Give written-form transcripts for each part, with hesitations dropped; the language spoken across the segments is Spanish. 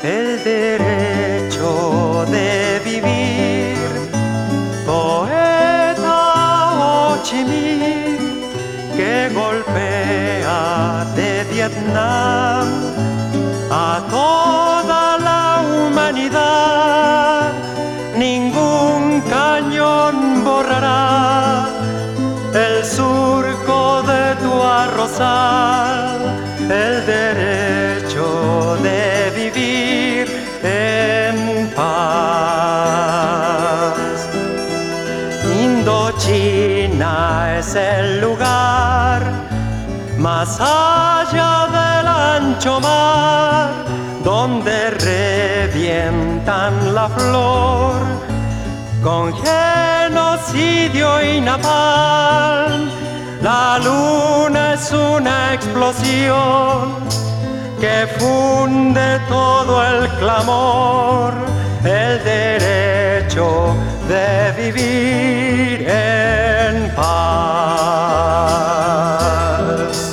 el derecho de vivir. Poeta Ho Chi Minh, que golpea de Vietnam a toda la humanidad. Ningún cañón borrará el surco de tu arrozal, el derecho de vivir en paz. Indochina es el lugar más allá del ancho mar, donde revientan la flor con genocidio y napalm. La luna es una explosión que funde todo el clamor, el derecho de vivir en paz.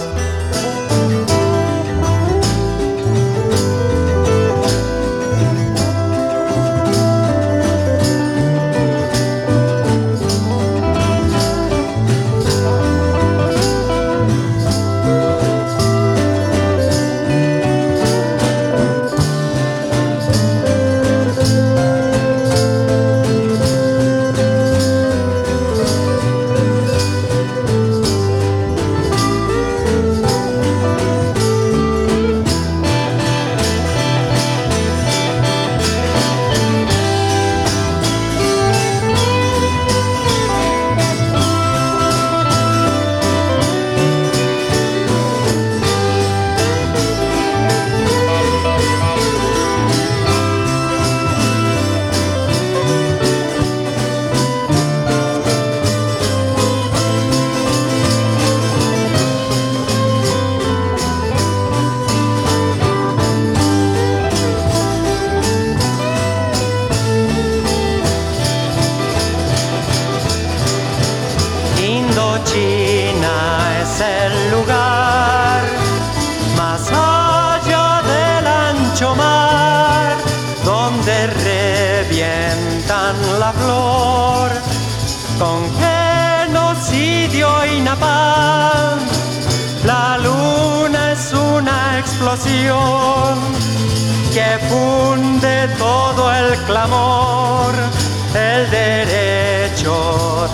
Indochina es el lugar más allá del ancho mar, donde revientan la flor con genocidio y napalm. La luna es una explosión que funde todo el clamor, el derecho